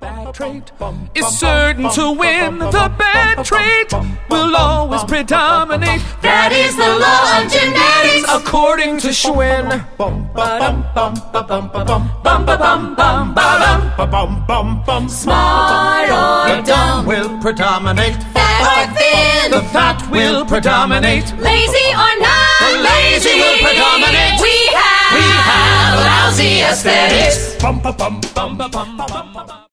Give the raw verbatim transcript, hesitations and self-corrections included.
bad trait is certain to win. The bad trait will always predominate. That is the law of genetics, according to Schwinn. Smart or dumb will predominate. Fat or thin, the fat will predominate. Lazy or not the lazy will predominate. We have, we have lousy aesthetics. Bum, ba, bum, bum, ba, bum, bum, bum.